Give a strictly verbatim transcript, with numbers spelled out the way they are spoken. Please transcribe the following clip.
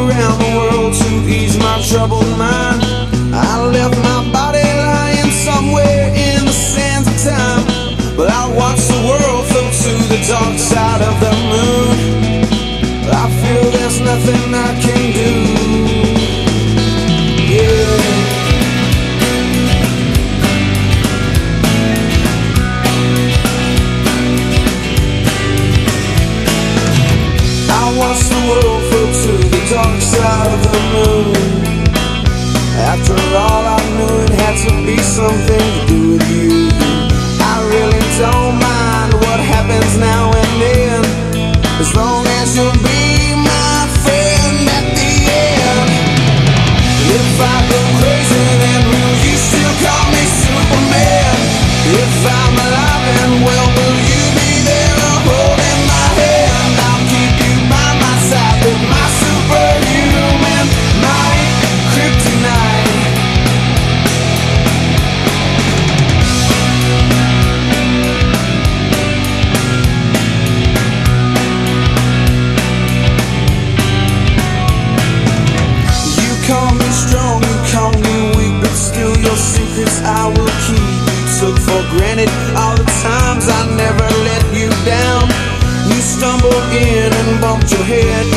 around the world to ease my troubled mind. I left my body lying somewhere in the sands of time, but I watched the world float to the dark side of the moon. I feel there's nothing I can do. Yeah. I watched the world float to the dark side of the moon. After all, I knew it had to be something to do with you. I really don't mind what happens now and then, as long as you'll be my friend at the end. If I go crazy, then will you still call me Superman? If I'm alive and well, will you be there holding my hand? I'll keep you by my side with my superhuman might, kryptonite. You call me strong, you call me weak, but still your secrets I will keep. You took for granted all the times I never let you down. You stumbled in and bumped your head